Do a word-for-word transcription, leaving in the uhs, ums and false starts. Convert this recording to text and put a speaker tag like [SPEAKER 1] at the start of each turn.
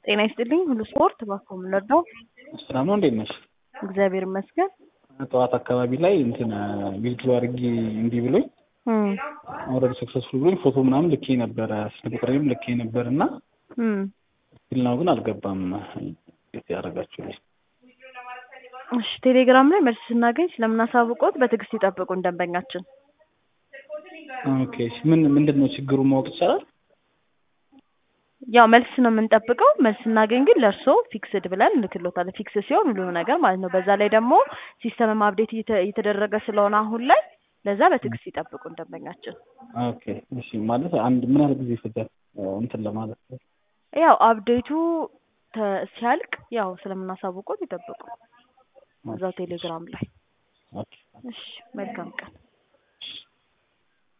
[SPEAKER 1] ጤና ይስጥልኝ ሁሉ ስፖርት ባኮም ለርዳው
[SPEAKER 2] ሰላም ነው እንዴት ነሽ?
[SPEAKER 1] እግዚአብሔር ይመስገን።
[SPEAKER 2] ጠዋት አካባቢ ላይ እንትን ቪዲዮ አድርጌ እንዲህ ብሎኝ
[SPEAKER 1] እም
[SPEAKER 2] ኦልሬዲ ሰክሰስፉል ብሎኝ ፎቶ ምናምን ልኬ ነበር ስልክ ቁጥሬም ልኬ ነበርና
[SPEAKER 1] እም
[SPEAKER 2] ስልናው ግን አልገባም። እዚህ ያደርጋችሁልኝ።
[SPEAKER 1] እሺ ቴሌግራም ላይ መልስ ስናገኝ ስለምናሳውቀው በትዕግስት ይጠብቁን ደንበኛችን።
[SPEAKER 2] ኦኬ ምን ምንድነው ችግሩ ማወቅ ይቻላል?
[SPEAKER 1] ያው መልስ ነው የምንጠብቀው። መልስ ስናገኝ ግን ለርሶ ፊክስድ ብለን እንልክሎታለን። ፊክስ ሲሆን ሁሉ ነገር ማለት ነው። በዛ ላይ ደግሞ ሲስተም አፕዴት እየተደረገ ስለሆነ አሁን ላይ ለዛ በትዕግስት ይጠብቁን ደንበኛችን።
[SPEAKER 2] ኦኬ እሺ ማለት አንድ ምን ያህል ጊዜ ይፈጃል እንትን ለማለት ነው?
[SPEAKER 1] ያው አፕዴቱ ሲያልቅ ያው ስለምናሳውቀው ይጠብቁ እዛው ቴሌግራም ላይ።
[SPEAKER 2] ኦኬ
[SPEAKER 1] እሺ መልካም ቀን።